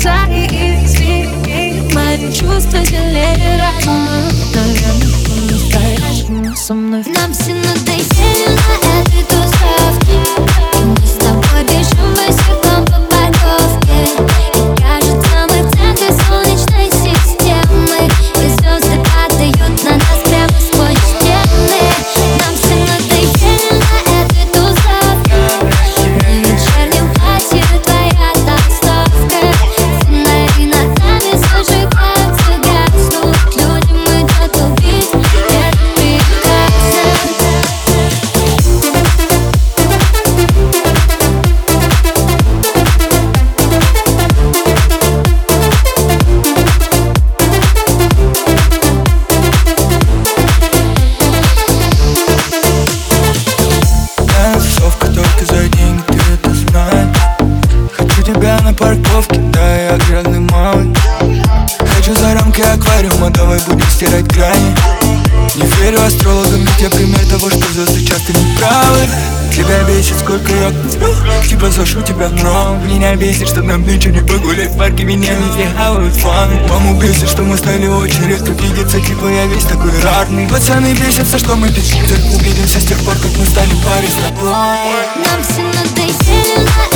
Извини, мои чувства сильнее разума. Наверное, по-настоящему со мной. Нам все надоели на этой тусовке. Мы с тобой бежим босиком по парковке. И кажется, мы в центре солнечной системы, и звезды падают на нас прямо сквозь стены. Нам все надоели на этой тусовке. На вечернем платье твоя толстовка. Фонари над нами зажигаются, гаснут. Людям идет убить, это прекрасно. Тусовка только за деньги, ты это знаешь. Хочу тебя на парковке, да, я грязный малый. Хочу за рамки аквариума, давай будем стирать грани. Не верю астрологам, ведь я пример того, что звезды часто не правы. Тебя бесит, сколько я типа сошу тебя, но меня бесит, что нам нынче не погулять в парке. Меня везде хавают фаны. Маму бесит, что мы стали очень редко видеться. Типа я весь такой рарный. Пацаны бесятся, что мы без них увидимся с тех пор, как мы стали парой с тобой. Нам все надоели на